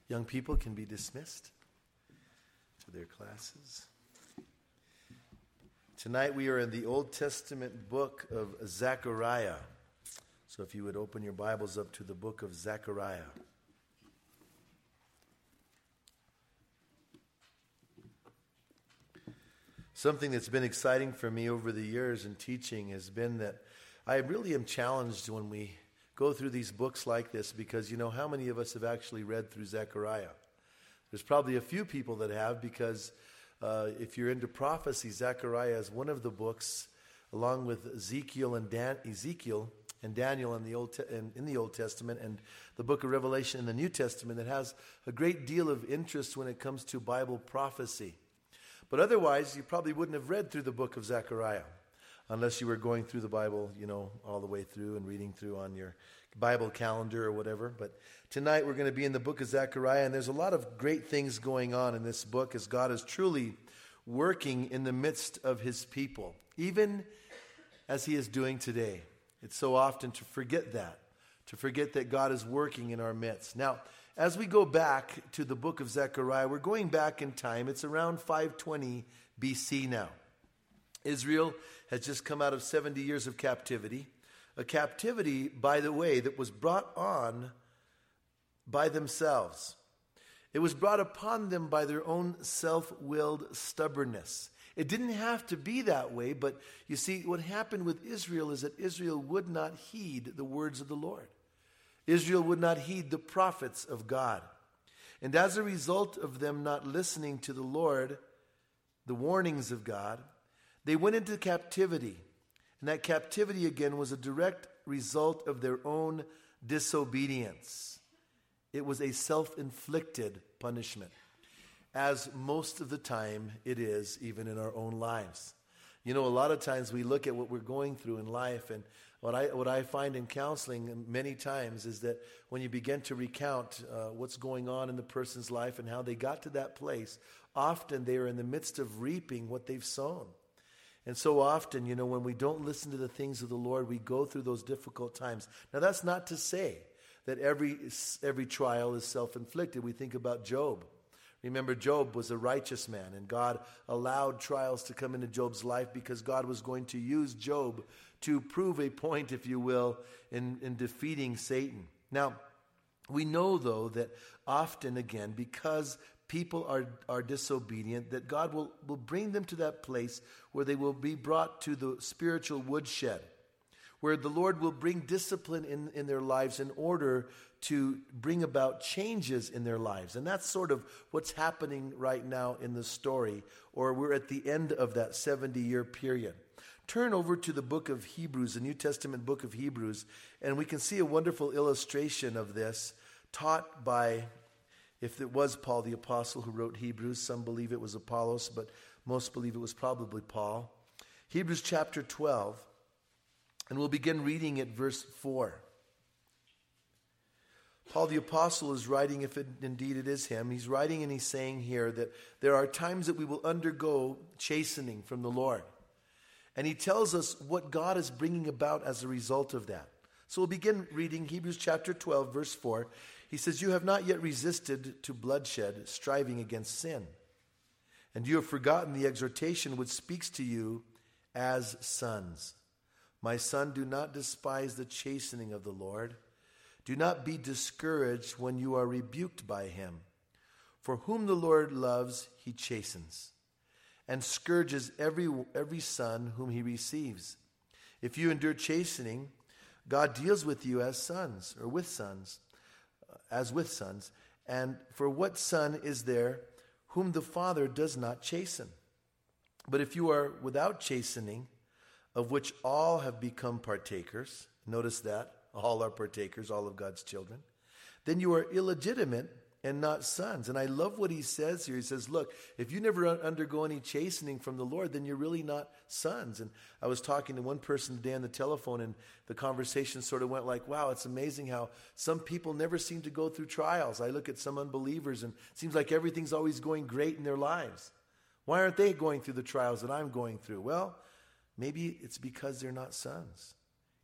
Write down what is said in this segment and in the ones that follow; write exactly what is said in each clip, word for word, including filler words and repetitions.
Young people can be dismissed to their classes. Tonight we are in the Old Testament book of Zechariah. So if you would open your Bibles up to the book of Zechariah. Something that's been exciting for me over the years in teaching has been that I really am challenged when we go through these books like this, because you know how many of us have actually read through Zechariah? There's probably a few people that have, because uh, if you're into prophecy, Zechariah is one of the books, along with Ezekiel and Dan- Ezekiel and Daniel in the Old Te- in, in the Old Testament, and the book of Revelation in the New Testament, that has a great deal of interest when it comes to Bible prophecy. But otherwise, you probably wouldn't have read through the book of Zechariah unless you were going through the Bible, you know, all the way through and reading through on your Bible calendar or whatever. But tonight we're going to be in the book of Zechariah, and there's a lot of great things going on in this book as God is truly working in the midst of his people, even as he is doing today. It's so often to forget that, to forget that God is working in our midst. Now, as we go back to the book of Zechariah, we're going back in time. It's around five twenty B C now. Israel has just come out of seventy years of captivity. A captivity, by the way, that was brought on by themselves. It was brought upon them by their own self-willed stubbornness. It didn't have to be that way, but you see, what happened with Israel is that Israel would not heed the words of the Lord. Israel would not heed the prophets of God. And as a result of them not listening to the Lord, the warnings of God, they went into captivity. And that captivity, again, was a direct result of their own disobedience. It was a self-inflicted punishment, as most of the time it is, even in our own lives. You know, a lot of times we look at what we're going through in life, and what I what I find in counseling many times is that when you begin to recount uh, what's going on in the person's life and how they got to that place, often they are in the midst of reaping what they've sown. And so often, you know, when we don't listen to the things of the Lord, we go through those difficult times. Now, that's not to say that every every trial is self-inflicted. We think about Job. Remember, Job was a righteous man, and God allowed trials to come into Job's life because God was going to use Job to prove a point, if you will, in, in defeating Satan. Now, we know, though, that often, again, because people are, are disobedient, that God will, will bring them to that place where they will be brought to the spiritual woodshed, where the Lord will bring discipline in, in their lives in order to bring about changes in their lives. And that's sort of what's happening right now in the story, or we're at the end of that seventy-year period. Turn over to the book of Hebrews, the New Testament book of Hebrews, and we can see a wonderful illustration of this taught by, if it was Paul the Apostle who wrote Hebrews, some believe it was Apollos, but most believe it was probably Paul. Hebrews chapter twelve, and we'll begin reading at verse four. Paul the Apostle is writing, if it, indeed it is him, he's writing and he's saying here that there are times that we will undergo chastening from the Lord. And he tells us what God is bringing about as a result of that. So we'll begin reading Hebrews chapter twelve, verse four. He says, "You have not yet resisted to bloodshed, striving against sin. And you have forgotten the exhortation which speaks to you as sons. My son, do not despise the chastening of the Lord. Do not be discouraged when you are rebuked by him. For whom the Lord loves, he chastens, and scourges every, every son whom he receives. If you endure chastening, God deals with you as sons, or with sons, as with sons. And for what son is there whom the Father does not chasten? But if you are without chastening, of which all have become partakers," notice that, all are partakers, all of God's children, "then you are illegitimate and not sons." And I love what he says here. He says, look, if you never undergo any chastening from the Lord, then you're really not sons. And I was talking to one person today on the telephone, and the conversation sort of went like, wow, it's amazing how some people never seem to go through trials. I look at some unbelievers, and it seems like everything's always going great in their lives. Why aren't they going through the trials that I'm going through? Well, maybe it's because they're not sons.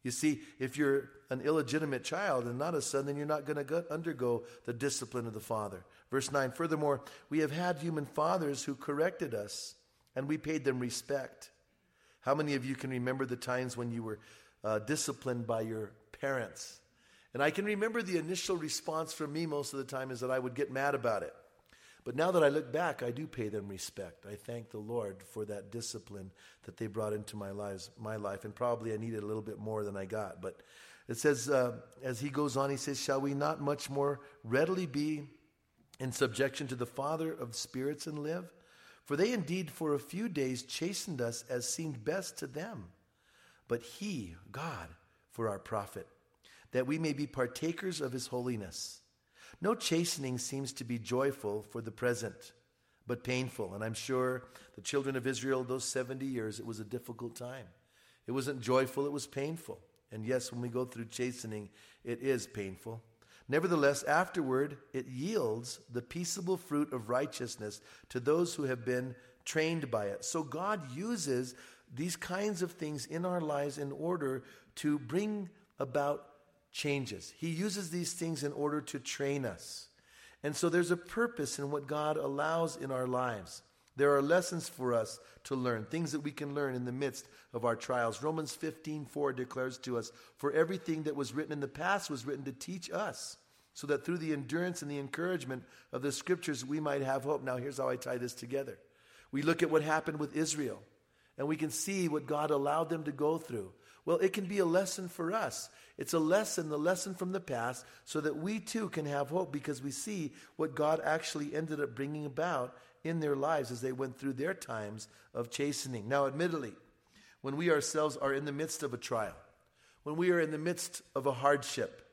You see, if you're an illegitimate child and not a son, then you're not going to undergo the discipline of the Father. Verse nine, furthermore, we have had human fathers who corrected us, and we paid them respect. How many of you can remember the times when you were uh, disciplined by your parents? And I can remember the initial response from me most of the time is that I would get mad about it. But now that I look back, I do pay them respect. I thank the Lord for that discipline that they brought into my lives, my life. And probably I needed a little bit more than I got. But it says, uh, as he goes on, he says, shall we not much more readily be in subjection to the Father of spirits and live? For they indeed for a few days chastened us as seemed best to them. But he, God, for our profit, that we may be partakers of his holiness. No chastening seems to be joyful for the present, but painful. And I'm sure the children of Israel, those seventy years, it was a difficult time. It wasn't joyful, it was painful. And yes, when we go through chastening, it is painful. Nevertheless, afterward, it yields the peaceable fruit of righteousness to those who have been trained by it. So God uses these kinds of things in our lives in order to bring about changes. He uses these things in order to train us. And so there's a purpose in what God allows in our lives. There are lessons for us to learn, things that we can learn in the midst of our trials. Romans fifteen four declares to us, for everything that was written in the past was written to teach us, so that through the endurance and the encouragement of the scriptures we might have hope. Now here's how I tie this together. We look at what happened with Israel, and we can see what God allowed them to go through. Well, it can be a lesson for us. It's a lesson, the lesson from the past, so that we too can have hope because we see what God actually ended up bringing about in their lives as they went through their times of chastening. Now, admittedly, when we ourselves are in the midst of a trial, when we are in the midst of a hardship,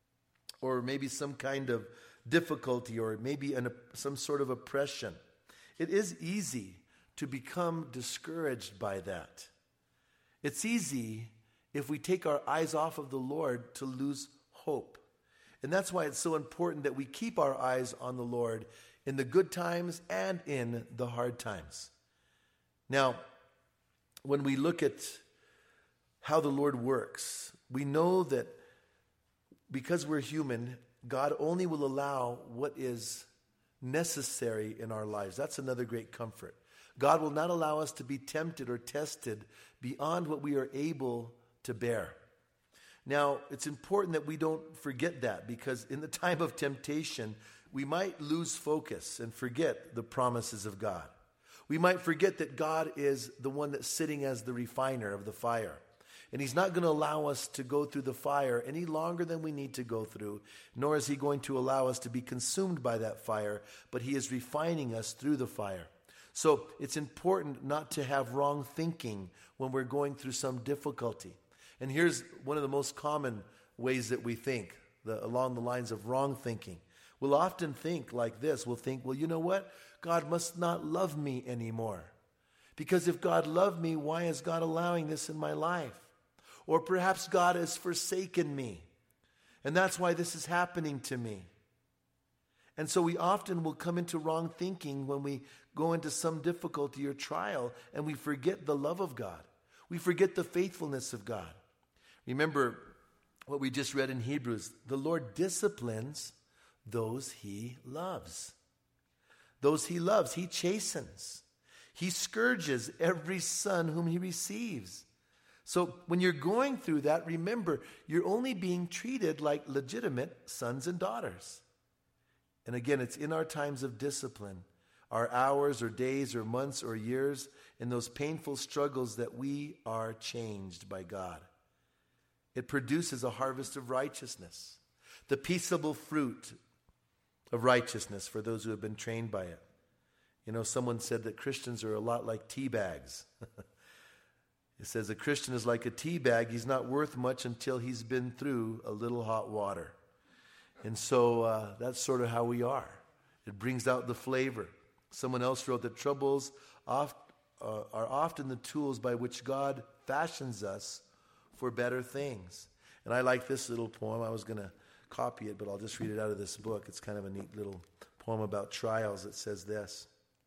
or maybe some kind of difficulty, or maybe an, some sort of oppression, it is easy to become discouraged by that. It's easy, if we take our eyes off of the Lord, to lose hope. And that's why it's so important that we keep our eyes on the Lord in the good times and in the hard times. Now, when we look at how the Lord works, we know that because we're human, God only will allow what is necessary in our lives. That's another great comfort. God will not allow us to be tempted or tested beyond what we are able to bear. Now, it's important that we don't forget that, because in the time of temptation, we might lose focus and forget the promises of God. We might forget that God is the one that's sitting as the refiner of the fire. And he's not going to allow us to go through the fire any longer than we need to go through, nor is he going to allow us to be consumed by that fire, but he is refining us through the fire. So it's important not to have wrong thinking when we're going through some difficulty. And here's one of the most common ways that we think, the, along the lines of wrong thinking. We'll often think like this. We'll think, well, you know what? God must not love me anymore. Because if God loved me, why is God allowing this in my life? Or perhaps God has forsaken me, and that's why this is happening to me. And so we often will come into wrong thinking when we go into some difficulty or trial, and we forget the love of God. We forget the faithfulness of God. Remember what we just read in Hebrews. The Lord disciplines those he loves. Those he loves, he chastens. He scourges every son whom he receives. So when you're going through that, remember, you're only being treated like legitimate sons and daughters. And again, it's in our times of discipline, our hours or days or months or years, in those painful struggles, that we are changed by God. It produces a harvest of righteousness, the peaceable fruit of righteousness for those who have been trained by it. You know, someone said that Christians are a lot like tea bags. It says a Christian is like a tea bag. He's not worth much until he's been through a little hot water. And so uh, that's sort of how we are. It brings out the flavor. Someone else wrote that troubles oft, uh, are often the tools by which God fashions us for better things. And I like this little poem. I was going to copy it, but I'll just read it out of this book. It's kind of a neat little poem about trials. It says this: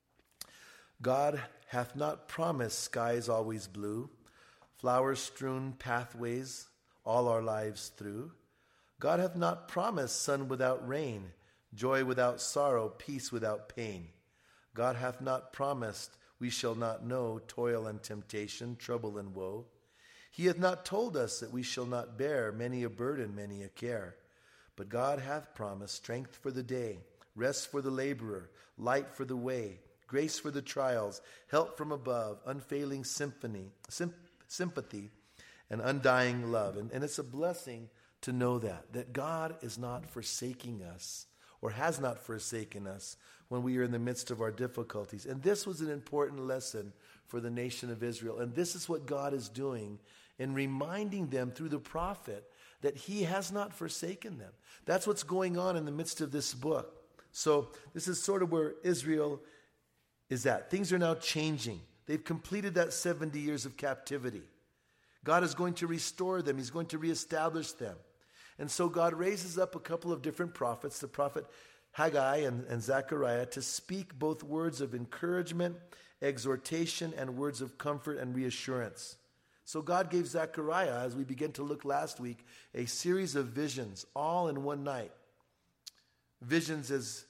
God hath not promised skies always blue, flower-strewn pathways, all our lives through. God hath not promised sun without rain, joy without sorrow, peace without pain. God hath not promised we shall not know toil and temptation, trouble and woe. He hath not told us that we shall not bear many a burden, many a care. But God hath promised strength for the day, rest for the laborer, light for the way, grace for the trials, help from above, unfailing symphony, sim- sympathy, and undying love. And, and it's a blessing to know that, that God is not forsaking us or has not forsaken us when we are in the midst of our difficulties. And this was an important lesson for the nation of Israel. And this is what God is doing in reminding them through the prophet that he has not forsaken them. That's what's going on in the midst of this book. So this is sort of where Israel is at. Things are now changing. They've completed that seventy years of captivity. God is going to restore them. He's going to reestablish them. And so God raises up a couple of different prophets, the prophet Haggai and, and Zechariah, to speak both words of encouragement, exhortation, and words of comfort and reassurance. So God gave Zechariah, as we began to look last week, a series of visions, all in one night. Visions, as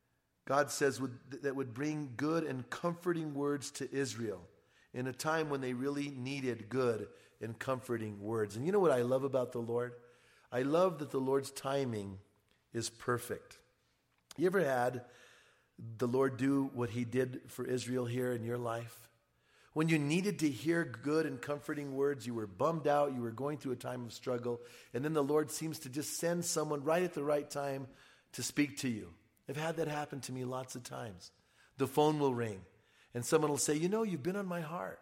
God says, would, that would bring good and comforting words to Israel in a time when they really needed good and comforting words. And you know what I love about the Lord? I love that the Lord's timing is perfect. You ever had the Lord do what he did for Israel here in your life? When you needed to hear good and comforting words, you were bummed out, you were going through a time of struggle, and then the Lord seems to just send someone right at the right time to speak to you. I've had that happen to me lots of times. The phone will ring, and someone will say, you know, you've been on my heart.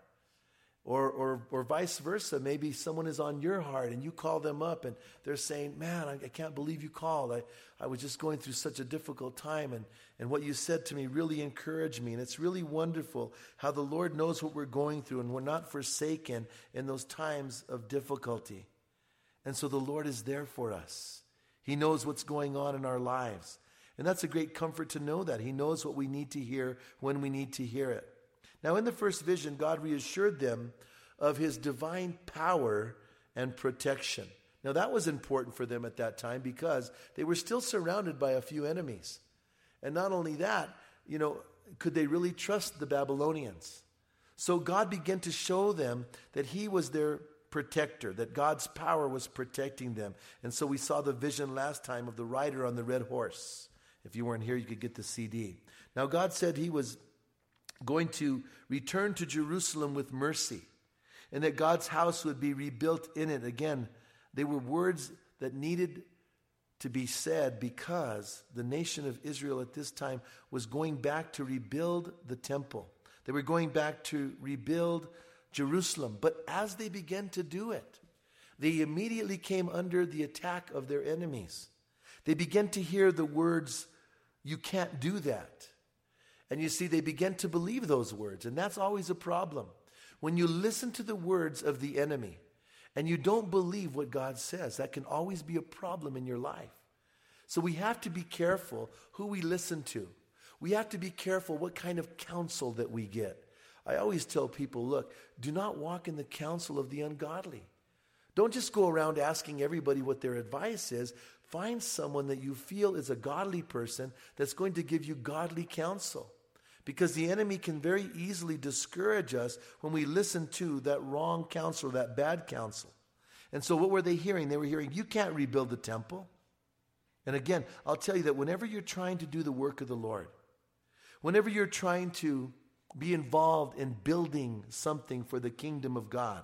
Or, or or vice versa. Maybe someone is on your heart and you call them up and they're saying, man, I, I can't believe you called. I, I was just going through such a difficult time, and, and what you said to me really encouraged me. And it's really wonderful how the Lord knows what we're going through, and we're not forsaken in those times of difficulty. And so the Lord is there for us. He knows what's going on in our lives. And that's a great comfort to know that. He knows what we need to hear when we need to hear it. Now, in the first vision, God reassured them of his divine power and protection. Now, that was important for them at that time because they were still surrounded by a few enemies. And not only that, you know, could they really trust the Babylonians? So God began to show them that he was their protector, that God's power was protecting them. And so we saw the vision last time of the rider on the red horse. If you weren't here, you could get the C D. Now, God said he was going to return to Jerusalem with mercy, and that God's house would be rebuilt in it. Again, they were words that needed to be said because the nation of Israel at this time was going back to rebuild the temple. They were going back to rebuild Jerusalem. But as they began to do it, they immediately came under the attack of their enemies. They began to hear the words, "You can't do that." And you see, they begin to believe those words. And that's always a problem. When you listen to the words of the enemy and you don't believe what God says, that can always be a problem in your life. So we have to be careful who we listen to. We have to be careful what kind of counsel that we get. I always tell people, look, do not walk in the counsel of the ungodly. Don't just go around asking everybody what their advice is. Find someone that you feel is a godly person that's going to give you godly counsel. Because the enemy can very easily discourage us when we listen to that wrong counsel, that bad counsel. And so what were they hearing? They were hearing, you can't rebuild the temple. And again, I'll tell you that whenever you're trying to do the work of the Lord, whenever you're trying to be involved in building something for the kingdom of God,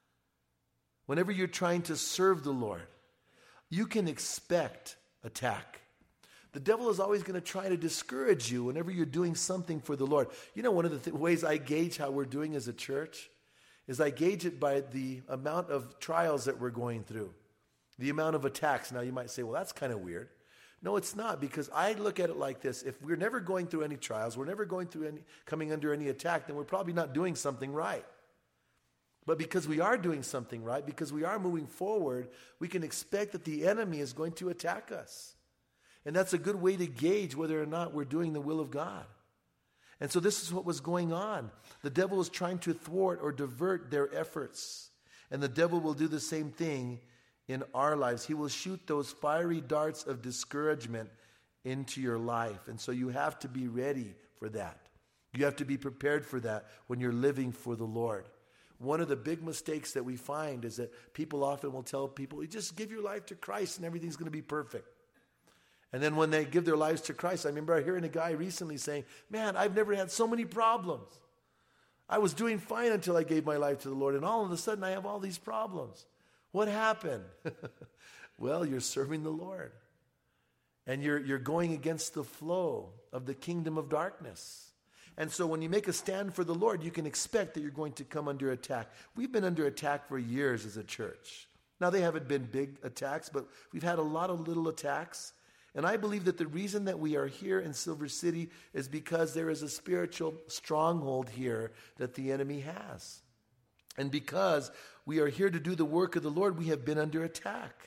whenever you're trying to serve the Lord, you can expect attack. The devil is always going to try to discourage you whenever you're doing something for the Lord. You know, one of the th- ways I gauge how we're doing as a church is I gauge it by the amount of trials that we're going through, the amount of attacks. Now, you might say, well, that's kind of weird. No, it's not, because I look at it like this. If we're never going through any trials, we're never going through any, coming under any attack, then we're probably not doing something right. But because we are doing something right, because we are moving forward, we can expect that the enemy is going to attack us. And that's a good way to gauge whether or not we're doing the will of God. And so this is what was going on. The devil was trying to thwart or divert their efforts. And the devil will do the same thing in our lives. He will shoot those fiery darts of discouragement into your life. And so you have to be ready for that. You have to be prepared for that when you're living for the Lord. One of the big mistakes that we find is that people often will tell people, you just give your life to Christ and everything's going to be perfect. And then when they give their lives to Christ, I remember hearing a guy recently saying, man, I've never had so many problems. I was doing fine until I gave my life to the Lord, and all of a sudden I have all these problems. What happened? Well, you're serving the Lord. And you're, you're going against the flow of the kingdom of darkness. And so when you make a stand for the Lord, you can expect that you're going to come under attack. We've been under attack for years as a church. Now, they haven't been big attacks, but we've had a lot of little attacks. And I believe that the reason that we are here in Silver City is because there is a spiritual stronghold here that the enemy has. And because we are here to do the work of the Lord, we have been under attack.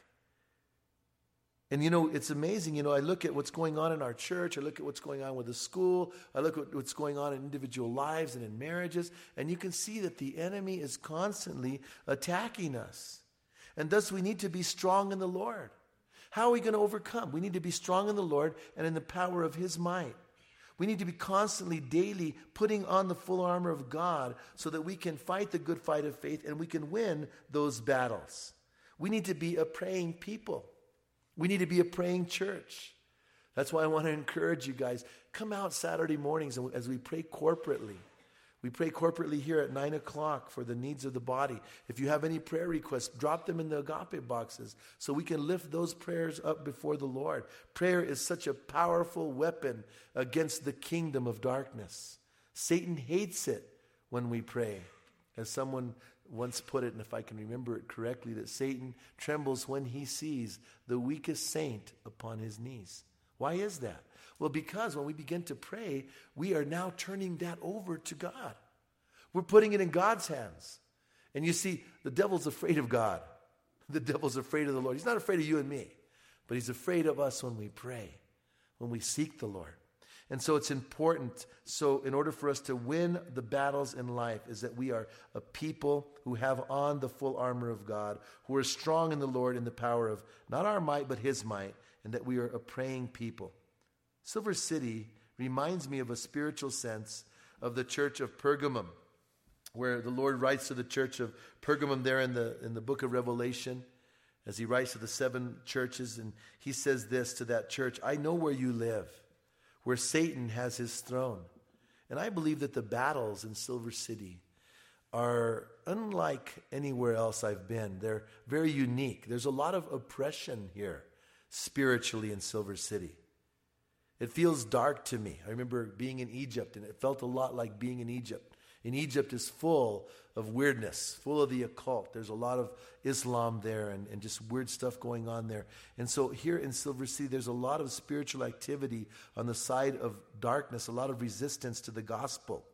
And you know, it's amazing. You know, I look at what's going on in our church. I look at what's going on with the school. I look at what's going on in individual lives and in marriages. And you can see that the enemy is constantly attacking us. And thus we need to be strong in the Lord. How are we going to overcome? We need to be strong in the Lord and in the power of His might. We need to be constantly, daily putting on the full armor of God so that we can fight the good fight of faith and we can win those battles. We need to be a praying people. We need to be a praying church. That's why I want to encourage you guys. Come out Saturday mornings as we pray corporately. We pray corporately here at nine o'clock for the needs of the body. If you have any prayer requests, drop them in the agape boxes so we can lift those prayers up before the Lord. Prayer is such a powerful weapon against the kingdom of darkness. Satan hates it when we pray. As someone once put it, and if I can remember it correctly, that Satan trembles when he sees the weakest saint upon his knees. Why is that? Well, because when we begin to pray, we are now turning that over to God. We're putting it in God's hands. And you see, the devil's afraid of God. The devil's afraid of the Lord. He's not afraid of you and me, but he's afraid of us when we pray, when we seek the Lord. And so it's important. So in order for us to win the battles in life is that we are a people who have on the full armor of God, who are strong in the Lord in the power of not our might, but His might, and that we are a praying people. Silver City reminds me of a spiritual sense of the church of Pergamum, where the Lord writes to the church of Pergamum there in the, in the book of Revelation, as He writes to the seven churches, and He says this to that church, I know where you live, where Satan has his throne. And I believe that the battles in Silver City are unlike anywhere else I've been. They're very unique. There's a lot of oppression here spiritually in Silver City. It feels dark to me. I remember being in Egypt, and it felt a lot like being in Egypt. And Egypt is full of weirdness, full of the occult. There's a lot of Islam there and, and just weird stuff going on there. And so here in Silver City, there's a lot of spiritual activity on the side of darkness, a lot of resistance to the gospel,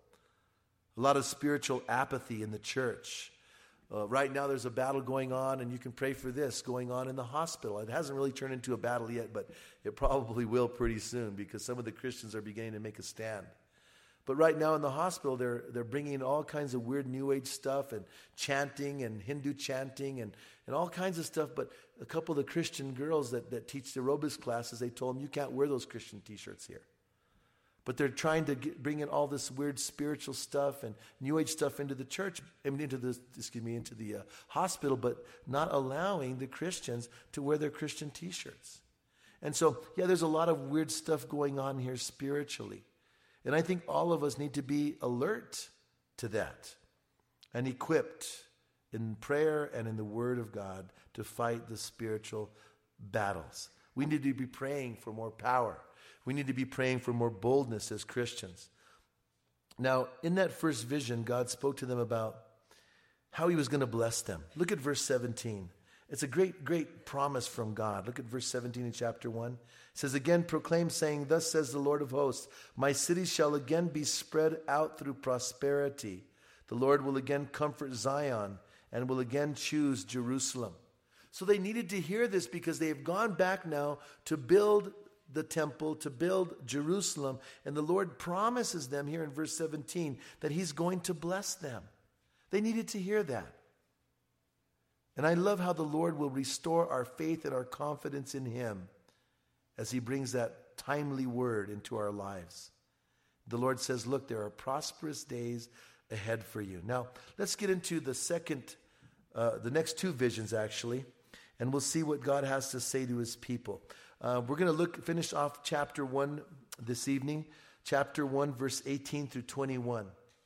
a lot of spiritual apathy in the church. Uh, right now there's a battle going on, and you can pray for this, going on in the hospital. It hasn't really turned into a battle yet, but it probably will pretty soon because some of the Christians are beginning to make a stand. But right now in the hospital, they're they're bringing in all kinds of weird New Age stuff and chanting and Hindu chanting and, and all kinds of stuff. But a couple of the Christian girls that, that teach the aerobics classes, they told them, you can't wear those Christian t-shirts here. But they're trying to get, bring in all this weird spiritual stuff and New Age stuff into the church, I mean, into the excuse me, into the uh, hospital, but not allowing the Christians to wear their Christian t-shirts. And so, yeah, there's a lot of weird stuff going on here spiritually. And I think all of us need to be alert to that and equipped in prayer and in the Word of God to fight the spiritual battles. We need to be praying for more power. We need to be praying for more boldness as Christians. Now, in that first vision, God spoke to them about how He was going to bless them. Look at verse seventeen. It's a great, great promise from God. Look at verse seventeen in chapter one. It says, again, proclaim, saying, thus says the Lord of hosts, my cities shall again be spread out through prosperity. The Lord will again comfort Zion and will again choose Jerusalem. So they needed to hear this because they have gone back now to build the temple, to build Jerusalem. And the Lord promises them here in verse seventeen that He's going to bless them. They needed to hear that. And I love how the Lord will restore our faith and our confidence in him as he brings that timely word into our lives. The Lord says, look, there are prosperous days ahead for you. Now, let's get into the second, uh, the next two visions actually, and we'll see what God has to say to his people. Uh, we're going to look, finish off chapter one this evening, chapter one, verse eighteen through twenty-one.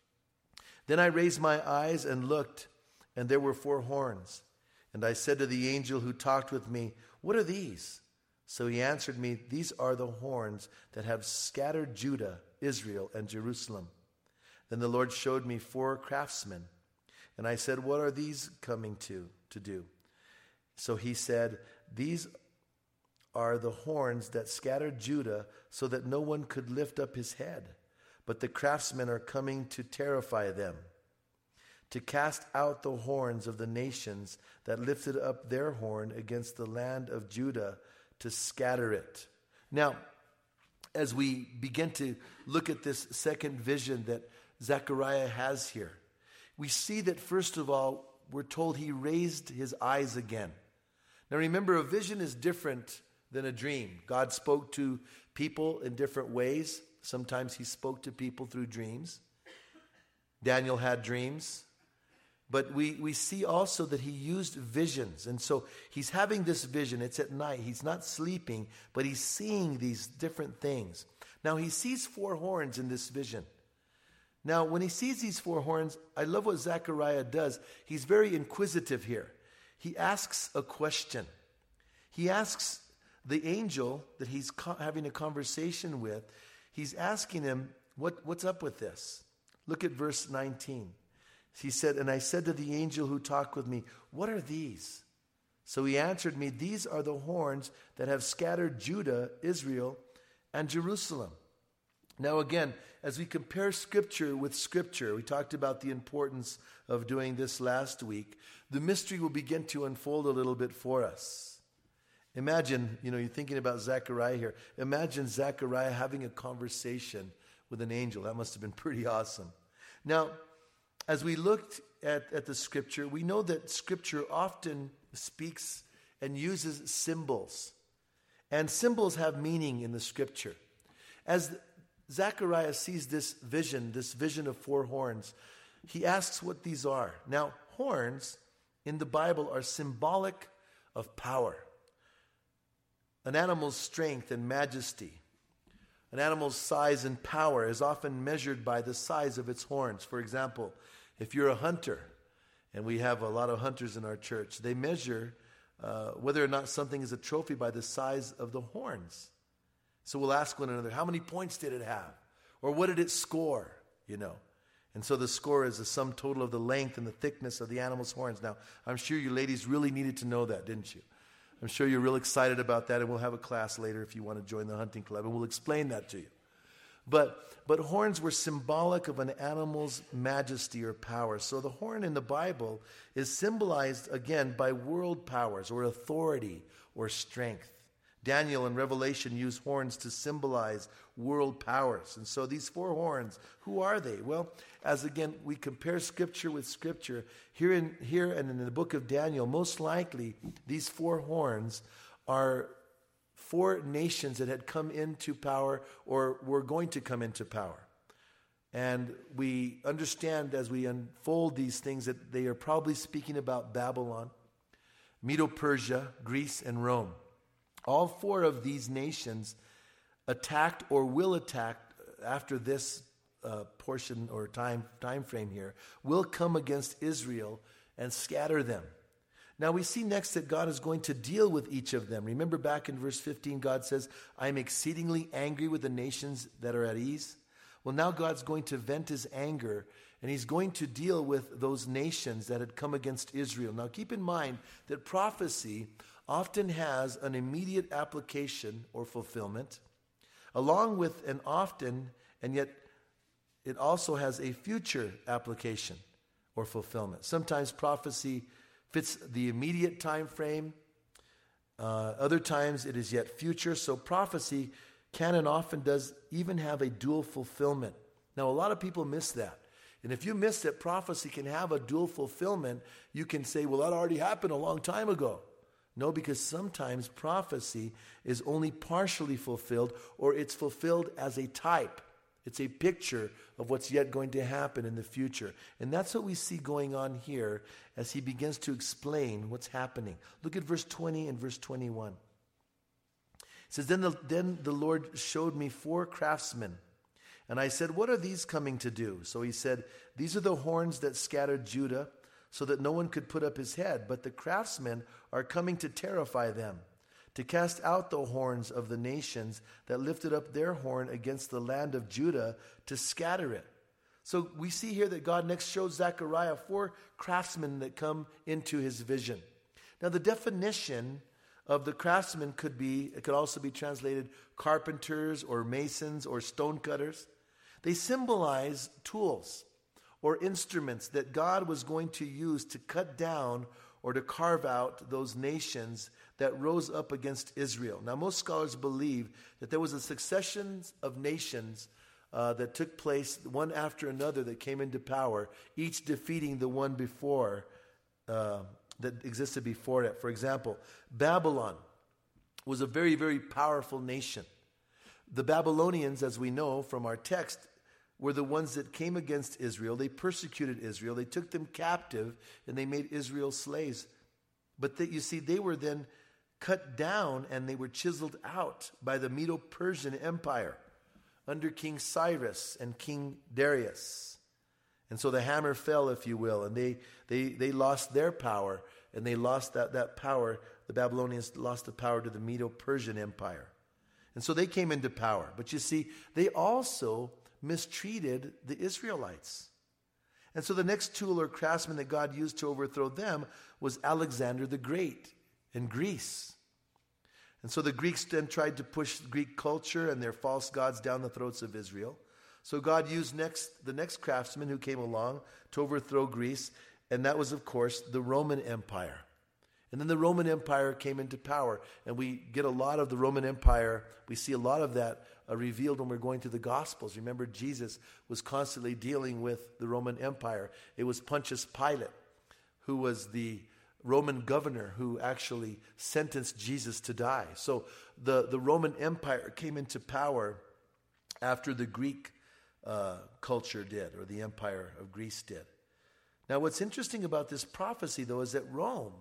Then I raised my eyes and looked, and there were four horns. And I said to the angel who talked with me, what are these? So he answered me, these are the horns that have scattered Judah, Israel, and Jerusalem. Then the Lord showed me four craftsmen. And I said, what are these coming to, to do? So he said, these are the horns that scattered Judah so that no one could lift up his head. But the craftsmen are coming to terrify them, to cast out the horns of the nations that lifted up their horn against the land of Judah, to scatter it. Now, as we begin to look at this second vision that Zechariah has here, we see that first of all, we're told he raised his eyes again. Now remember, a vision is different than a dream. God spoke to people in different ways. Sometimes he spoke to people through dreams. Daniel had dreams. But we, we see also that he used visions. And so he's having this vision. It's at night. He's not sleeping, but he's seeing these different things. Now he sees four horns in this vision. Now when he sees these four horns, I love what Zechariah does. He's very inquisitive here. He asks a question. He asks the angel that he's co- having a conversation with, he's asking him, what, what's up with this? Look at verse nineteen. He said, and I said to the angel who talked with me, what are these? So he answered me, these are the horns that have scattered Judah, Israel, and Jerusalem. Now again, as we compare Scripture with Scripture, we talked about the importance of doing this last week. The mystery will begin to unfold a little bit for us. Imagine, you know, you're thinking about Zechariah here. Imagine Zechariah having a conversation with an angel. That must have been pretty awesome. Now, as we looked at, at the Scripture, we know that Scripture often speaks and uses symbols. And symbols have meaning in the Scripture. As Zechariah sees this vision, this vision of four horns, he asks what these are. Now, horns in the Bible are symbolic of power. An animal's strength and majesty. An animal's size and power is often measured by the size of its horns. For example, if you're a hunter, and we have a lot of hunters in our church, they measure uh, whether or not something is a trophy by the size of the horns. So we'll ask one another, how many points did it have? Or what did it score? You know. And so the score is the sum total of the length and the thickness of the animal's horns. Now, I'm sure you ladies really needed to know that, didn't you? I'm sure you're real excited about that, and we'll have a class later if you want to join the hunting club, and we'll explain that to you. But but horns were symbolic of an animal's majesty or power. So the horn in the Bible is symbolized, again, by world powers or authority or strength. Daniel in Revelation used horns to symbolize world powers. And so these four horns, who are they? Well, as again, we compare Scripture with Scripture, here, in, here and in the book of Daniel, most likely these four horns are four nations that had come into power or were going to come into power. And we understand as we unfold these things that they are probably speaking about Babylon, Medo-Persia, Greece, and Rome. All four of these nations attacked or will attack after this uh, portion or time time frame here, will come against Israel and scatter them. Now we see next that God is going to deal with each of them. Remember back in verse fifteen, God says, I am exceedingly angry with the nations that are at ease. Well, now God's going to vent his anger, and he's going to deal with those nations that had come against Israel. Now keep in mind that prophecy often has an immediate application or fulfillment, along with an often, and yet it also has a future application or fulfillment. Sometimes prophecy fits the immediate time frame. Uh, other times it is yet future. So prophecy can and often does even have a dual fulfillment. Now, a lot of people miss that. And if you miss that prophecy can have a dual fulfillment, you can say, well, that already happened a long time ago. No, because sometimes prophecy is only partially fulfilled, or it's fulfilled as a type. It's a picture of what's yet going to happen in the future. And that's what we see going on here as he begins to explain what's happening. Look at verse twenty and verse twenty-one. It says, then the, then the Lord showed me four craftsmen. And I said, what are these coming to do? So he said, these are the horns that scattered Judah, so that no one could put up his head. But the craftsmen are coming to terrify them, to cast out the horns of the nations that lifted up their horn against the land of Judah, to scatter it. So we see here that God next shows Zechariah four craftsmen that come into his vision. Now the definition of the craftsmen could be, it could also be translated carpenters or masons or stonecutters. They symbolize tools or instruments that God was going to use to cut down or to carve out those nations that rose up against Israel. Now, most scholars believe that there was a succession of nations uh, that took place one after another that came into power, each defeating the one before uh, that existed before it. For example, Babylon was a very, very powerful nation. The Babylonians, as we know from our text, were the ones that came against Israel. They persecuted Israel. They took them captive, and they made Israel slaves. But that you see, they were then cut down, and they were chiseled out by the Medo-Persian Empire under King Cyrus and King Darius. And so the hammer fell, if you will, and they they they lost their power, and they lost that, that power. The Babylonians lost the power to the Medo-Persian Empire. And so they came into power. But you see, they also mistreated the Israelites. And so the next tool or craftsman that God used to overthrow them was Alexander the Great in Greece. And so the Greeks then tried to push Greek culture and their false gods down the throats of Israel. So God used next the next craftsman who came along to overthrow Greece, and that was, of course, the Roman Empire. And then the Roman Empire came into power, and we get a lot of the Roman Empire. We see a lot of that uh, revealed when we're going through the Gospels. Remember, Jesus was constantly dealing with the Roman Empire. It was Pontius Pilate, who was the Roman governor who actually sentenced Jesus to die. So the, the Roman Empire came into power after the Greek uh, culture did, or the Empire of Greece did. Now, what's interesting about this prophecy, though, is that Rome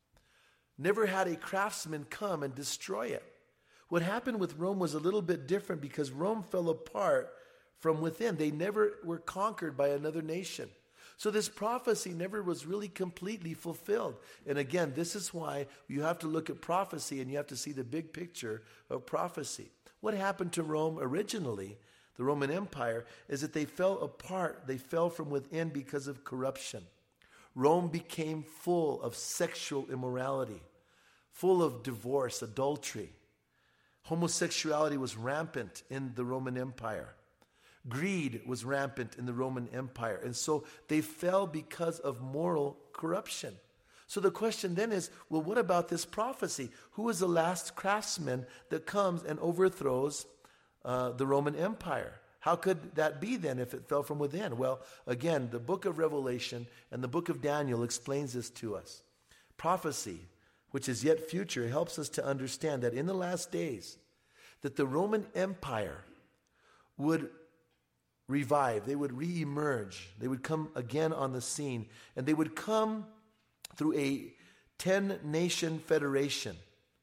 never had a craftsman come and destroy it. What happened with Rome was a little bit different because Rome fell apart from within. They never were conquered by another nation. So this prophecy never was really completely fulfilled. And again, this is why you have to look at prophecy and you have to see the big picture of prophecy. What happened to Rome originally, the Roman Empire, is that they fell apart. They fell from within because of corruption. Rome became full of sexual immorality, full of divorce, adultery. Homosexuality was rampant in the Roman Empire. Greed was rampant in the Roman Empire. And so they fell because of moral corruption. So the question then is, well, what about this prophecy? Who is the last craftsman that comes and overthrows uh, the Roman Empire? How could that be then if it fell from within? Well, again, the book of Revelation and the book of Daniel explains this to us. Prophecy, which is yet future, helps us to understand that in the last days, that the Roman Empire would revive, they would reemerge, they would come again on the scene, and they would come through a ten-nation federation.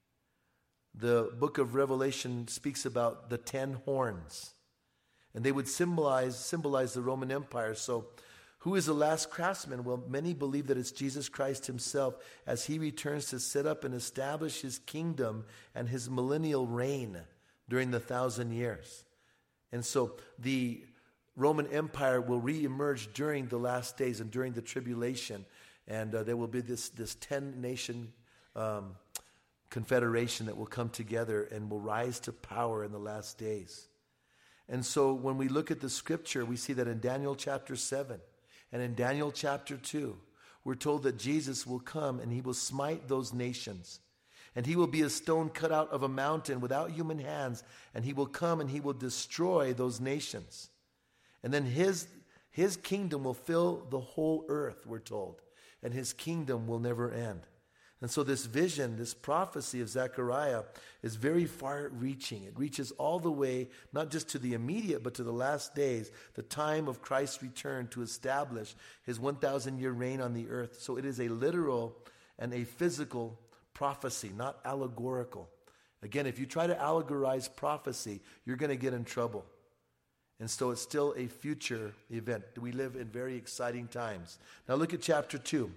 The book of Revelation speaks about the ten horns. And they would symbolize symbolize the Roman Empire. So who is the last craftsman? Well, many believe that it's Jesus Christ himself as he returns to set up and establish his kingdom and his millennial reign during the thousand years. And so the Roman Empire will reemerge during the last days and during the tribulation. And uh, there will be this, this ten-nation um, confederation that will come together and will rise to power in the last days. And so when we look at the scripture, we see that in Daniel chapter seven and in Daniel chapter two, we're told that Jesus will come and he will smite those nations. And he will be a stone cut out of a mountain without human hands. And he will come and he will destroy those nations. And then his, His kingdom will fill the whole earth, we're told, and his kingdom will never end. And so this vision, this prophecy of Zechariah is very far-reaching. It reaches all the way, not just to the immediate, but to the last days, the time of Christ's return to establish his one thousand year reign on the earth. So it is a literal and a physical prophecy, not allegorical. Again, if you try to allegorize prophecy, you're going to get in trouble. And so it's still a future event. We live in very exciting times. Now look at chapter two.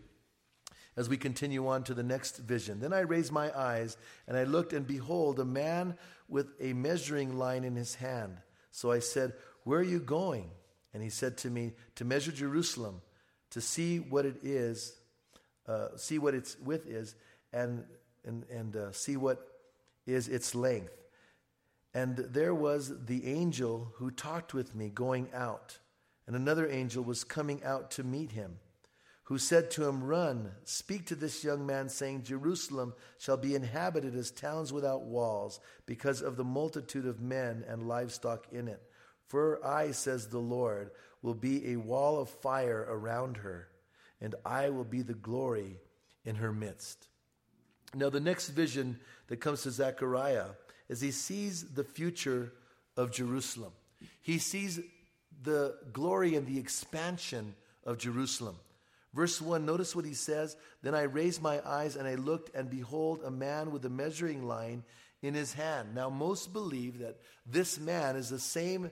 As we continue on to the next vision. Then I raised my eyes, and I looked, and behold, a man with a measuring line in his hand. So I said, where are you going? And he said to me, to measure Jerusalem, to see what it is, uh, see what its width is, and and and uh, see what is its length. And there was the angel who talked with me going out, and another angel was coming out to meet him, who said to him, run, speak to this young man, saying, Jerusalem shall be inhabited as towns without walls, because of the multitude of men and livestock in it. For I, says the Lord, will be a wall of fire around her, and I will be the glory in her midst. Now the next vision that comes to Zechariah is he sees the future of Jerusalem. He sees the glory and the expansion of Jerusalem. Verse one, notice what he says. Then I raised my eyes and I looked, and behold, a man with a measuring line in his hand. Now most believe that this man is the same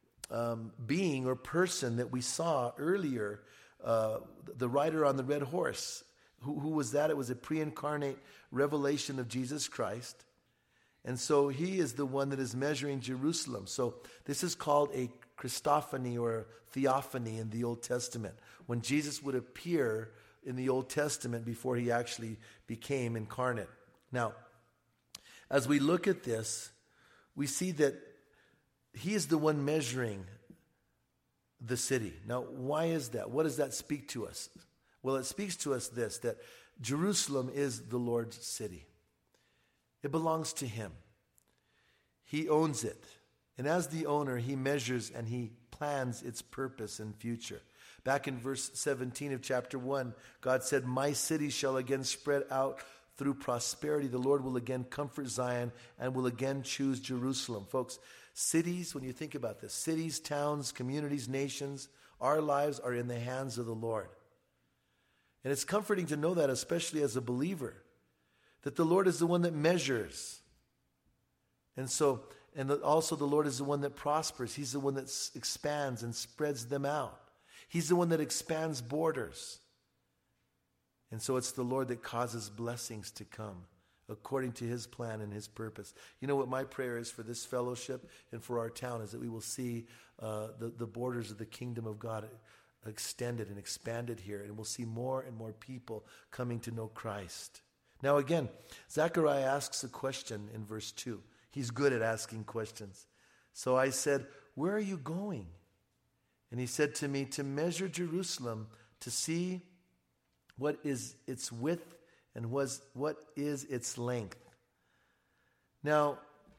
um, being or person that we saw earlier, uh, the rider on the red horse. Who, who was that? It was a pre-incarnate revelation of Jesus Christ. And so he is the one that is measuring Jerusalem. So this is called a Christophany or theophany in the Old Testament, when Jesus would appear in the Old Testament before he actually became incarnate. Now, as we look at this, we see that he is the one measuring the city. Now, why is that? What does that speak to us? Well, it speaks to us this, that Jerusalem is the Lord's city. It belongs to him. He owns it. And as the owner, he measures and he plans its purpose and future. Back in verse seventeen of chapter one, God said, my city shall again spread out through prosperity. The Lord will again comfort Zion and will again choose Jerusalem. Folks, cities, when you think about this, cities, towns, communities, nations, our lives are in the hands of the Lord. And it's comforting to know that, especially as a believer, that the Lord is the one that measures. And so, and also the Lord is the one that prospers. He's the one that s- expands and spreads them out. He's the one that expands borders. And so it's the Lord that causes blessings to come according to his plan and his purpose. You know what my prayer is for this fellowship and for our town is that we will see uh, the, the borders of the kingdom of God extended and expanded here. And we'll see more and more people coming to know Christ. Now again, Zechariah asks a question in verse two. He's good at asking questions. So I said, where are you going? And he said to me, to measure Jerusalem, to see what is its width and was, what is its length. Now,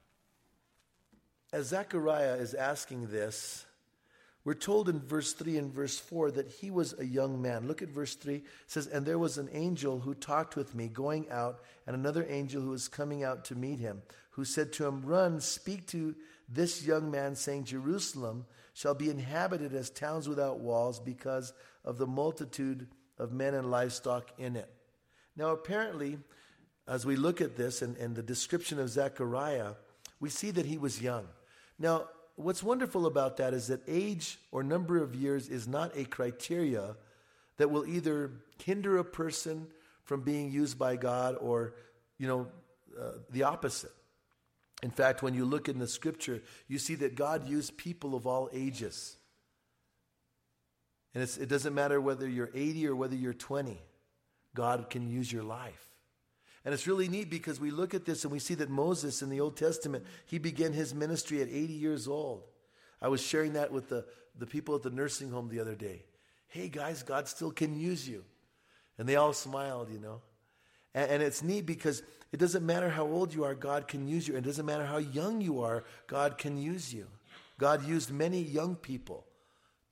as Zechariah is asking this, we're told in verse three and verse four that he was a young man. Look at verse three. It says, and there was an angel who talked with me going out, and another angel who was coming out to meet him, who said to him, run, speak to this young man, saying, Jerusalem shall be inhabited as towns without walls because of the multitude of men and livestock in it. Now apparently, as we look at this and, and the description of Zechariah, we see that he was young. Now, what's wonderful about that is that age or number of years is not a criteria that will either hinder a person from being used by God or, you know, uh, the opposite. In fact, when you look in the scripture, you see that God used people of all ages. And it's, it doesn't matter whether you're eighty or whether you're twenty. God can use your life. And it's really neat because we look at this and we see that Moses in the Old Testament, he began his ministry at eighty years old. I was sharing that with the, the people at the nursing home the other day. Hey guys, God still can use you. And they all smiled, you know. And, and it's neat because it doesn't matter how old you are, God can use you. It doesn't matter how young you are, God can use you. God used many young people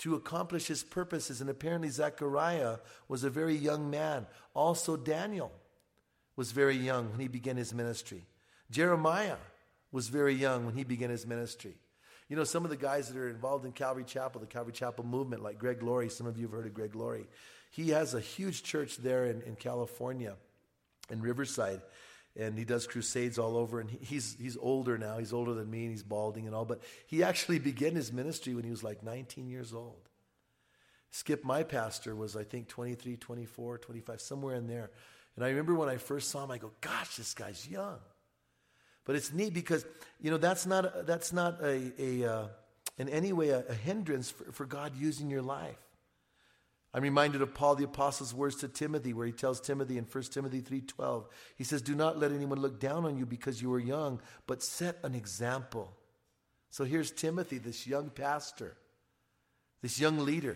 to accomplish his purposes. And apparently Zechariah was a very young man. Also Daniel was very young when he began his ministry. Jeremiah was very young when he began his ministry. You know, some of the guys that are involved in Calvary Chapel, the Calvary Chapel movement, like Greg Laurie, some of you have heard of Greg Laurie. He has a huge church there in, in California, in Riverside, and he does crusades all over, and he, he's he's older now. He's older than me, and he's balding and all, but he actually began his ministry when he was like nineteen years old. Skip, my pastor, was I think twenty-three, twenty-four, twenty-five, somewhere in there. And I remember when I first saw him, I go, gosh, this guy's young. But it's neat because, you know, that's not that's not a, a uh, in any way a, a hindrance for, for God using your life. I'm reminded of Paul the Apostle's words to Timothy, where he tells Timothy in First Timothy three twelve, he says, do not let anyone look down on you because you are young, but set an example. So here's Timothy, this young pastor, this young leader.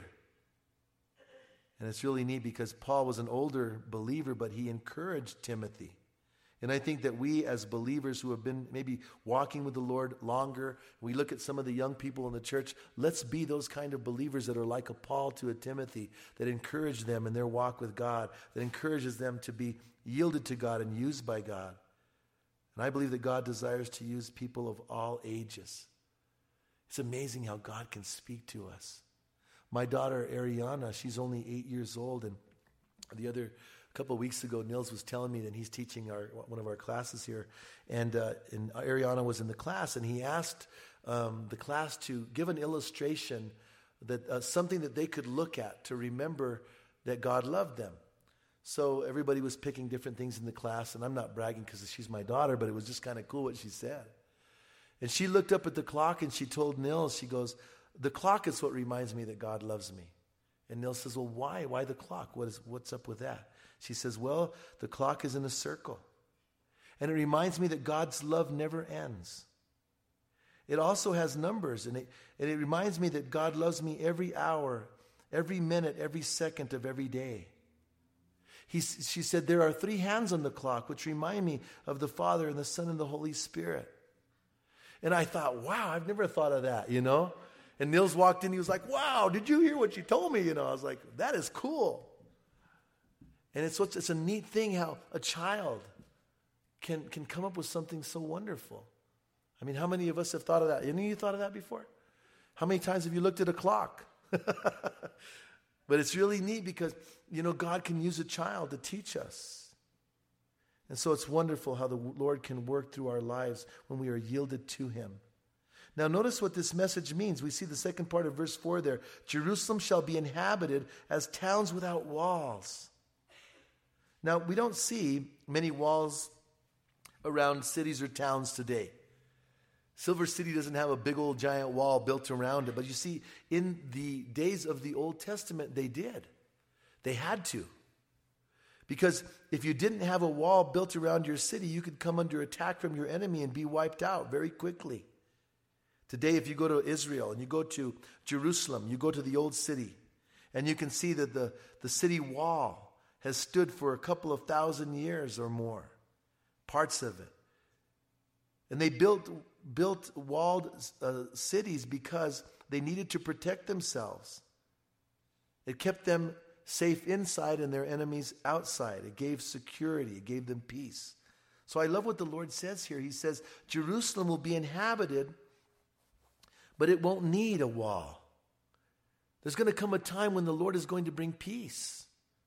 And it's really neat because Paul was an older believer, but he encouraged Timothy. And I think that we as believers who have been maybe walking with the Lord longer, we look at some of the young people in the church, let's be those kind of believers that are like a Paul to a Timothy, that encourage them in their walk with God, that encourages them to be yielded to God and used by God. And I believe that God desires to use people of all ages. It's amazing how God can speak to us. My daughter Ariana, she's only eight years old, and the other A couple of weeks ago, Nils was telling me that he's teaching our one of our classes here, and, uh, and Ariana was in the class, and he asked um, the class to give an illustration, that uh, something that they could look at to remember that God loved them. So everybody was picking different things in the class, and I'm not bragging because she's my daughter, but it was just kind of cool what she said. And she looked up at the clock, and she told Nils, she goes, the clock is what reminds me that God loves me. And Nils says, well, why? Why the clock? What is, what's up with that? She says, well, the clock is in a circle. And it reminds me that God's love never ends. It also has numbers, and it, and it reminds me that God loves me every hour, every minute, every second of every day. He, she said, there are three hands on the clock, which remind me of the Father and the Son and the Holy Spirit. And I thought, wow, I've never thought of that, you know? And Nils walked in, he was like, wow, did you hear what she told me? You know, I was like, that is cool. And it's what's, it's a neat thing how a child can, can come up with something so wonderful. I mean, how many of us have thought of that? Any of you thought of that before? How many times have you looked at a clock? But it's really neat because, you know, God can use a child to teach us. And so it's wonderful how the Lord can work through our lives when we are yielded to Him. Now notice what this message means. We see the second part of verse four there. Jerusalem shall be inhabited as towns without walls. Now, we don't see many walls around cities or towns today. Silver City doesn't have a big old giant wall built around it. But you see, in the days of the Old Testament, they did. They had to. Because if you didn't have a wall built around your city, you could come under attack from your enemy and be wiped out very quickly. Today, if you go to Israel and you go to Jerusalem, you go to the old city, and you can see that the, the city wall has stood for a couple of thousand years or more, parts of it. And they built built walled uh, cities because they needed to protect themselves. It kept them safe inside and their enemies outside. It gave security. It gave them peace. So I love what the Lord says here. He says, Jerusalem will be inhabited, but it won't need a wall. There's going to come a time when the Lord is going to bring peace.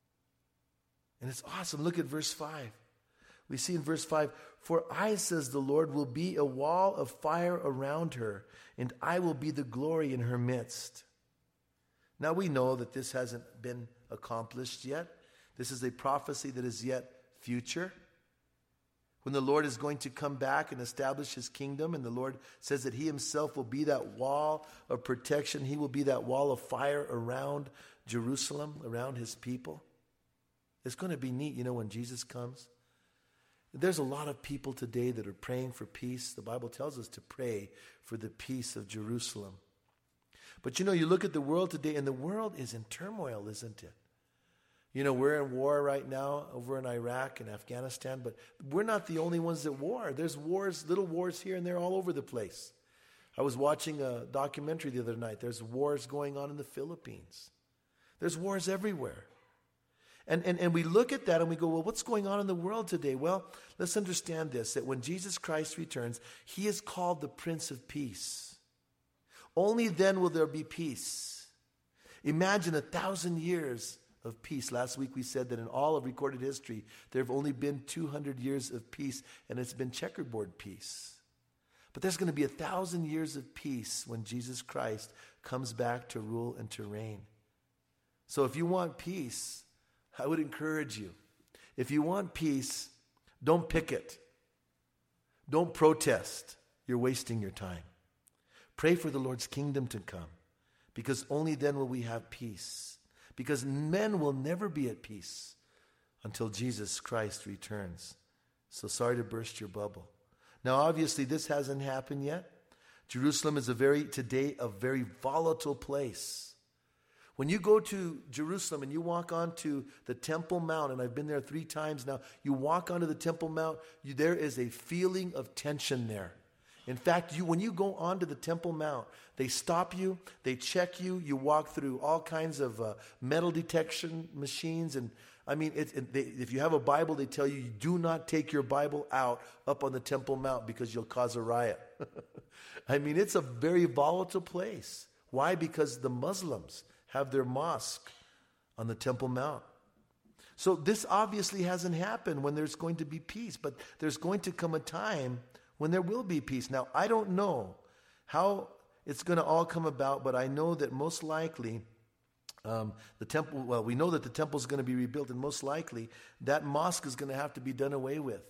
And it's awesome. Look at verse five. We see in verse five, for I, says the Lord, will be a wall of fire around her, and I will be the glory in her midst. Now we know that this hasn't been accomplished yet. This is a prophecy that is yet future. When the Lord is going to come back and establish His kingdom, and the Lord says that He Himself will be that wall of protection. He will be that wall of fire around Jerusalem, around His people. It's going to be neat, you know, when Jesus comes. There's a lot of people today that are praying for peace. The Bible tells us to pray for the peace of Jerusalem. But you know, you look at the world today, and the world is in turmoil, isn't it? You know, we're in war right now over in Iraq and Afghanistan, but we're not the only ones that war. There's wars, little wars here and there all over the place. I was watching a documentary the other night. There's wars going on in the Philippines. There's wars everywhere. And, and, and we look at that and we go, well, what's going on in the world today? Well, let's understand this, that when Jesus Christ returns, he is called the Prince of Peace. Only then will there be peace. Imagine a thousand years of peace. Last week we said that in all of recorded history, there have only been two hundred years of peace, and it's been checkerboard peace. But there's going to be a thousand years of peace when Jesus Christ comes back to rule and to reign. So if you want peace, I would encourage you. If you want peace, don't picket. Don't protest. You're wasting your time. Pray for the Lord's kingdom to come, because only then will we have peace. Because men will never be at peace until Jesus Christ returns. So sorry to burst your bubble. Now, obviously, this hasn't happened yet. Jerusalem is a very, today, a very volatile place. When you go to Jerusalem and you walk onto the Temple Mount, and I've been there three times now, you walk onto the Temple Mount, you, there is a feeling of tension there. In fact, you, when you go onto the Temple Mount, they stop you, they check you, you walk through all kinds of uh, metal detection machines. And I mean, it, it, they, if you have a Bible, they tell you, you do not take your Bible out up on the Temple Mount because you'll cause a riot. I mean, it's a very volatile place. Why? Because the Muslims have their mosque on the Temple Mount. So this obviously hasn't happened when there's going to be peace, but there's going to come a time when there will be peace. Now, I don't know how it's going to all come about, but I know that most likely um, the temple, well, we know that the temple is going to be rebuilt, and most likely that mosque is going to have to be done away with.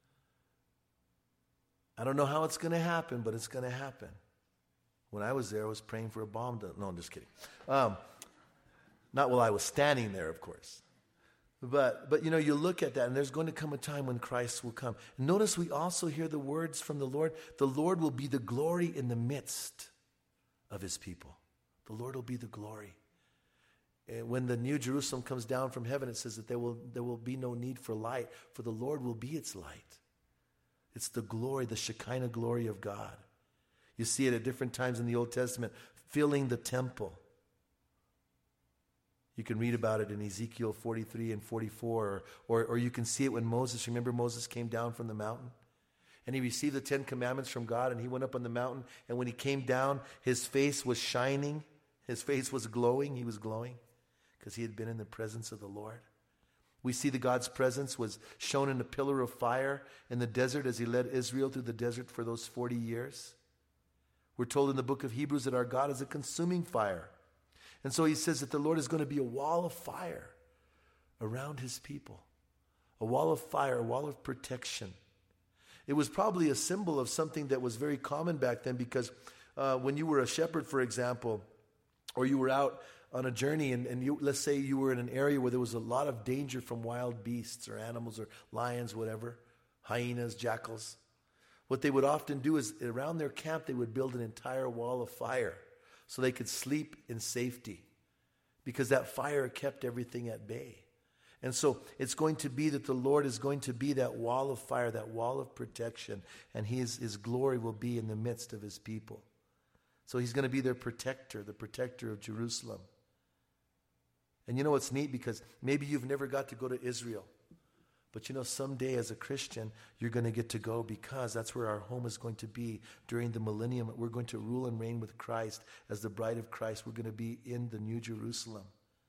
I don't know how it's going to happen, but it's going to happen. When I was there, I was praying for a bomb to... No, I'm just kidding. Um, not while I was standing there, of course. But, but, you know, you look at that, and there's going to come a time when Christ will come. And notice we also hear the words from the Lord. The Lord will be the glory in the midst of his people. The Lord will be the glory. And when the new Jerusalem comes down from heaven, it says that there will, there will be no need for light, for the Lord will be its light. It's the glory, the Shekinah glory of God. You see it at different times in the Old Testament, filling the temple. You can read about it in Ezekiel forty-three and forty-four, or, or, or you can see it when Moses, remember Moses came down from the mountain? And he received the Ten Commandments from God, and he went up on the mountain, and when he came down, his face was shining, his face was glowing, he was glowing, because he had been in the presence of the Lord. We see that God's presence was shown in a pillar of fire in the desert as he led Israel through the desert for those forty years. We're told in the book of Hebrews that our God is a consuming fire. And so he says that the Lord is going to be a wall of fire around his people. A wall of fire, a wall of protection. It was probably a symbol of something that was very common back then, because uh, when you were a shepherd, for example, or you were out on a journey and, and you, let's say you were in an area where there was a lot of danger from wild beasts or animals or lions, whatever, hyenas, jackals. What they would often do is around their camp, they would build an entire wall of fire so they could sleep in safety, because that fire kept everything at bay. And so it's going to be that the Lord is going to be that wall of fire, that wall of protection, and his, his glory will be in the midst of his people. So he's going to be their protector, the protector of Jerusalem. And you know what's neat? Because maybe you've never got to go to Israel. But you know, someday as a Christian, you're going to get to go, because that's where our home is going to be during the millennium. We're going to rule and reign with Christ as the bride of Christ. We're going to be in the New Jerusalem.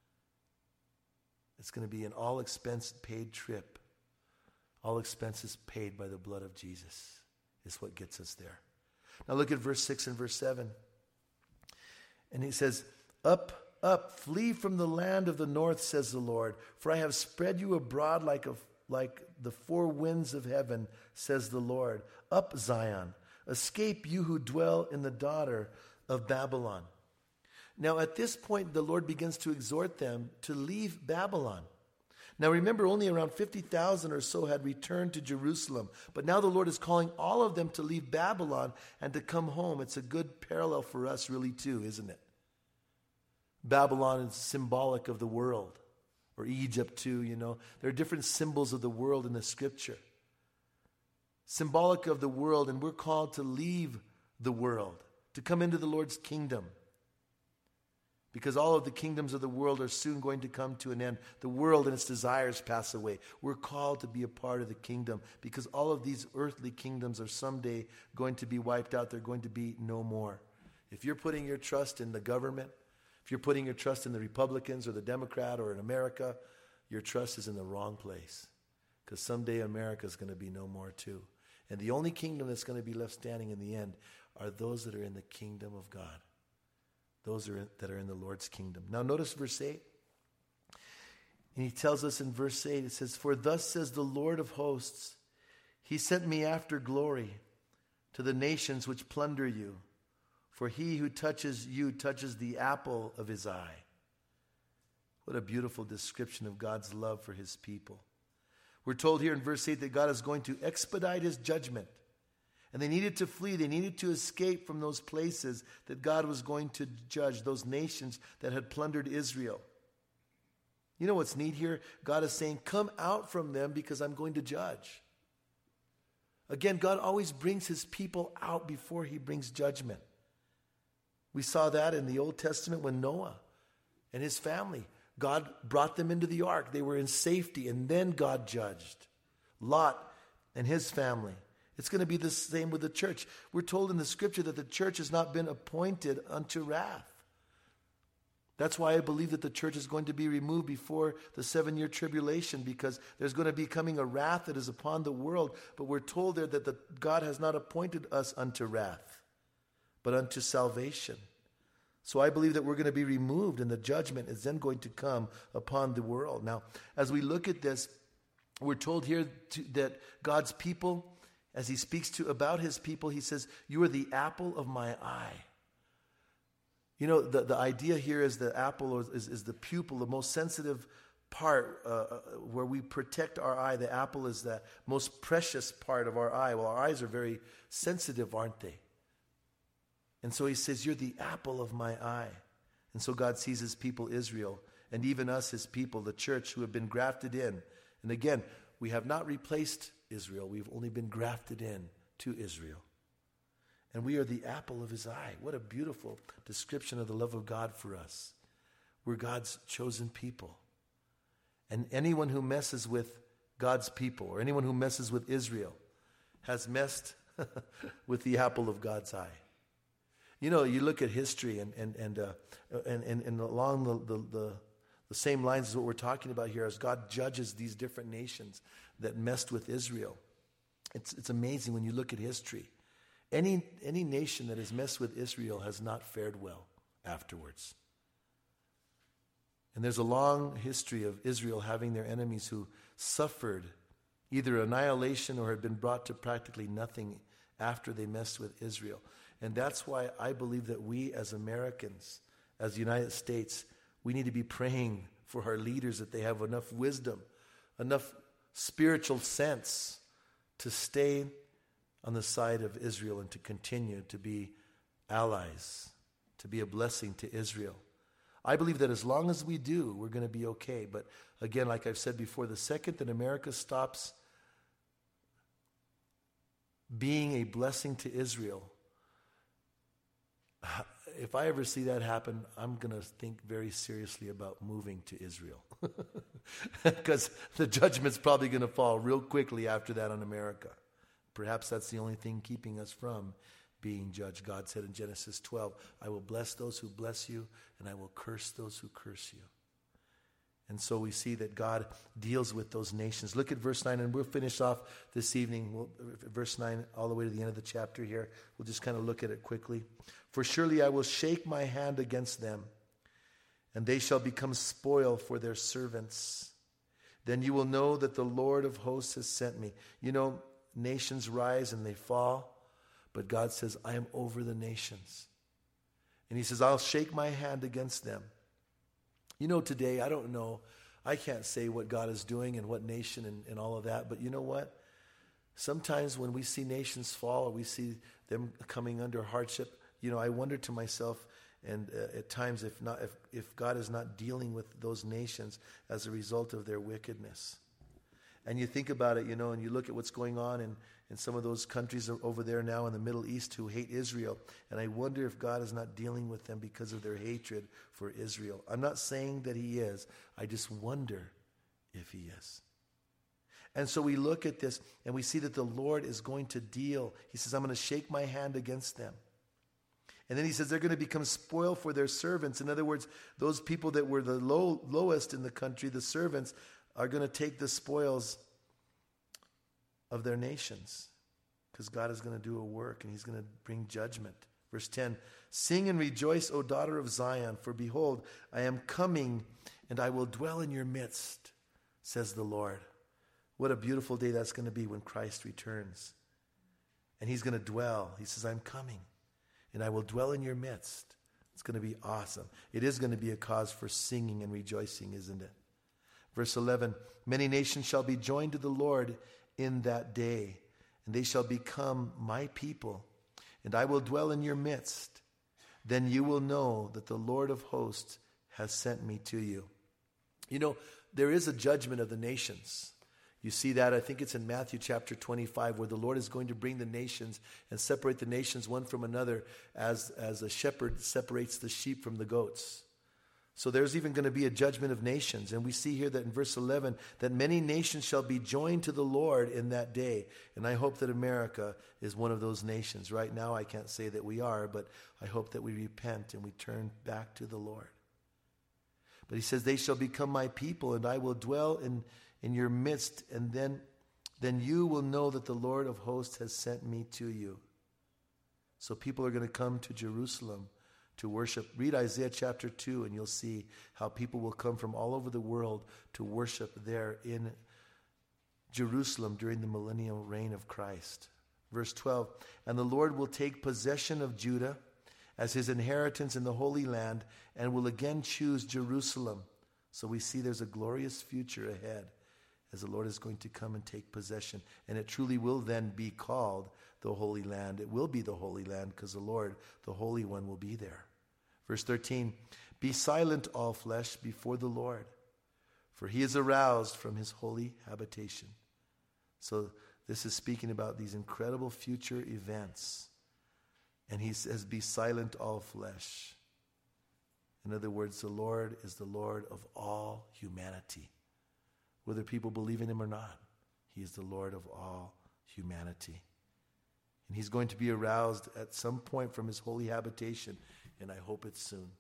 It's going to be an all-expense paid trip. All expenses paid by the blood of Jesus is what gets us there. Now look at verse six and verse seven. And he says, Up, up, flee from the land of the north, says the Lord, for I have spread you abroad like a like the four winds of heaven, says the Lord. Up, Zion, escape you who dwell in the daughter of Babylon. Now at this point, the Lord begins to exhort them to leave Babylon. Now remember, only around fifty thousand or so had returned to Jerusalem. But now the Lord is calling all of them to leave Babylon and to come home. It's a good parallel for us really too, isn't it? Babylon is symbolic of the world. Or Egypt too, you know. There are different symbols of the world in the scripture. Symbolic of the world, and we're called to leave the world, to come into the Lord's kingdom. Because all of the kingdoms of the world are soon going to come to an end. The world and its desires pass away. We're called to be a part of the kingdom because all of these earthly kingdoms are someday going to be wiped out. They're going to be no more. If you're putting your trust in the government, if you're putting your trust in the Republicans or the Democrat or in America, your trust is in the wrong place. Because someday America is going to be no more too. And the only kingdom that's going to be left standing in the end are those that are in the kingdom of God. Those are in, that are in the Lord's kingdom. Now notice verse eight. And he tells us in verse eight, it says, "For thus says the Lord of hosts, he sent me after glory to the nations which plunder you. For he who touches you touches the apple of his eye." What a beautiful description of God's love for his people. We're told here in verse eight that God is going to expedite his judgment. And they needed to flee. They needed to escape from those places that God was going to judge, those nations that had plundered Israel. You know what's neat here? God is saying, come out from them because I'm going to judge. Again, God always brings his people out before he brings judgment. We saw that in the Old Testament when Noah and his family, God brought them into the ark. They were in safety, and then God judged Lot and his family. It's going to be the same with the church. We're told in the scripture that the church has not been appointed unto wrath. That's why I believe that the church is going to be removed before the seven-year tribulation, because there's going to be coming a wrath that is upon the world. But we're told there that the, God has not appointed us unto wrath, but unto salvation. So I believe that we're going to be removed, and the judgment is then going to come upon the world. Now, as we look at this, we're told here to, that God's people, as he speaks to about his people, he says, "You are the apple of my eye." You know, the, the idea here is the apple is, is, is the pupil, the most sensitive part uh, where we protect our eye. The apple is the most precious part of our eye. Well, our eyes are very sensitive, aren't they? And so he says, "You're the apple of my eye." And so God sees his people Israel, and even us, his people, the church, who have been grafted in. And again, we have not replaced Israel. We've only been grafted in to Israel. And we are the apple of his eye. What a beautiful description of the love of God for us. We're God's chosen people. And anyone who messes with God's people, or anyone who messes with Israel, has messed with the apple of God's eye. You know, you look at history, and and and uh, and, and, and along the, the, the, the same lines as what we're talking about here, as God judges these different nations that messed with Israel. It's it's amazing when you look at history. Any any nation that has messed with Israel has not fared well afterwards. And there's a long history of Israel having their enemies who suffered either annihilation or had been brought to practically nothing after they messed with Israel. And that's why I believe that we as Americans, as the United States, we need to be praying for our leaders that they have enough wisdom, enough spiritual sense to stay on the side of Israel and to continue to be allies, to be a blessing to Israel. I believe that as long as we do, we're going to be okay. But again, like I've said before, the second that America stops being a blessing to Israel, if I ever see that happen, I'm going to think very seriously about moving to Israel. Because the judgment's probably going to fall real quickly after that on America. Perhaps that's the only thing keeping us from being judged. God said in Genesis twelve, "I will bless those who bless you, and I will curse those who curse you." And so we see that God deals with those nations. Look at verse nine, and we'll finish off this evening. We'll, verse nine all the way to the end of the chapter here. We'll just kind of look at it quickly. "For surely I will shake my hand against them, and they shall become spoil for their servants. Then you will know that the Lord of hosts has sent me." You know, nations rise and they fall, but God says, "I am over the nations." And he says, "I'll shake my hand against them." You know, today, I don't know, I can't say what God is doing and what nation and, and all of that, but you know what? Sometimes when we see nations fall or we see them coming under hardship, you know, I wonder to myself, and uh, at times if not, if, if God is not dealing with those nations as a result of their wickedness. And you think about it, you know, and you look at what's going on in, in some of those countries over there now in the Middle East who hate Israel. And I wonder if God is not dealing with them because of their hatred for Israel. I'm not saying that he is. I just wonder if he is. And so we look at this and we see that the Lord is going to deal. He says, I'm going to shake my hand against them. And then he says they're going to become spoil for their servants. In other words, those people that were the low, lowest in the country, the servants, are going to take the spoils of their nations, because God is going to do a work and he's going to bring judgment. Verse ten, sing and rejoice, O daughter of Zion, for behold, I am coming and I will dwell in your midst, says the Lord. What a beautiful day that's going to be when Christ returns. And he's going to dwell. He says, I'm coming and I will dwell in your midst. It's going to be awesome. It is going to be a cause for singing and rejoicing, isn't it? Verse eleven, many nations shall be joined to the Lord in that day, and they shall become my people, and I will dwell in your midst. Then you will know that the Lord of hosts has sent me to you. You know, there is a judgment of the nations. You see that, I think it's in Matthew chapter twenty-five, where the Lord is going to bring the nations and separate the nations one from another as, as a shepherd separates the sheep from the goats. So there's even going to be a judgment of nations. And we see here that in verse eleven, that many nations shall be joined to the Lord in that day. And I hope that America is one of those nations. Right now I can't say that we are, but I hope that we repent and we turn back to the Lord. But he says, they shall become my people, and I will dwell in, in your midst, and then, then you will know that the Lord of hosts has sent me to you. So people are going to come to Jerusalem to worship. Read Isaiah chapter two and you'll see how people will come from all over the world to worship there in Jerusalem during the millennial reign of Christ. Verse twelve, and the Lord will take possession of Judah as his inheritance in the Holy Land and will again choose Jerusalem. So we see there's a glorious future ahead as the Lord is going to come and take possession. And it truly will then be called the Holy Land. It will be the Holy Land because the Lord, the Holy One, will be there. Verse thirteen, be silent, all flesh, before the Lord, for he is aroused from his holy habitation. So this is speaking about these incredible future events. And he says, be silent, all flesh. In other words, the Lord is the Lord of all humanity. Whether people believe in him or not, he is the Lord of all humanity. And he's going to be aroused at some point from his holy habitation, and I hope it's soon.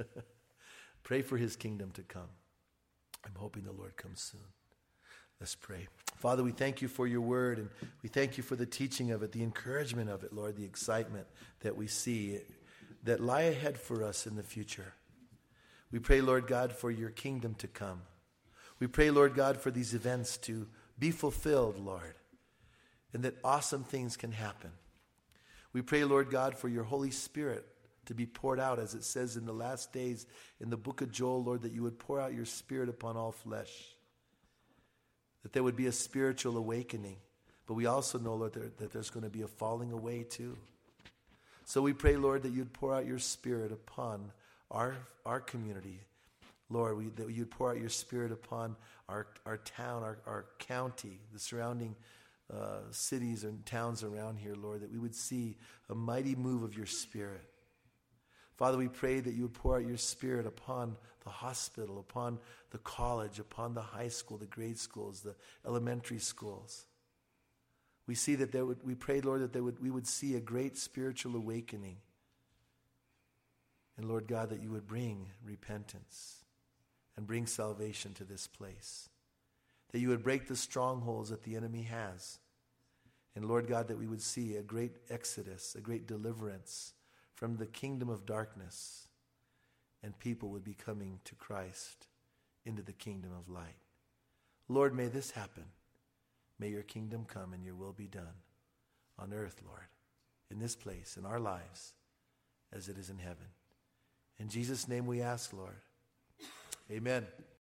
Pray for his kingdom to come. I'm hoping the Lord comes soon. Let's pray. Father, we thank you for your word, and we thank you for the teaching of it, the encouragement of it, Lord, the excitement that we see that lie ahead for us in the future. We pray, Lord God, for your kingdom to come. We pray, Lord God, for these events to be fulfilled, Lord, and that awesome things can happen. We pray, Lord God, for your Holy Spirit to be poured out, as it says in the last days in the book of Joel, Lord, that you would pour out your Spirit upon all flesh, that there would be a spiritual awakening. But we also know, Lord, that, that there's going to be a falling away too. So we pray, Lord, that you'd pour out your Spirit upon our, our community. Lord, we, that you'd pour out your Spirit upon our, our town, our, our county, the surrounding uh, cities and towns around here, Lord, that we would see a mighty move of your Spirit. Father, we pray that you would pour out your Spirit upon the hospital, upon the college, upon the high school, the grade schools, the elementary schools. We see that there would, we pray, Lord, that there would, we would see a great spiritual awakening. And Lord God, that you would bring repentance and bring salvation to this place. That you would break the strongholds that the enemy has. And Lord God, that we would see a great exodus, a great deliverance from the kingdom of darkness, and people would be coming to Christ into the kingdom of light. Lord, may this happen. May your kingdom come and your will be done on earth, Lord, in this place, in our lives, as it is in heaven. In Jesus' name we ask, Lord. Amen.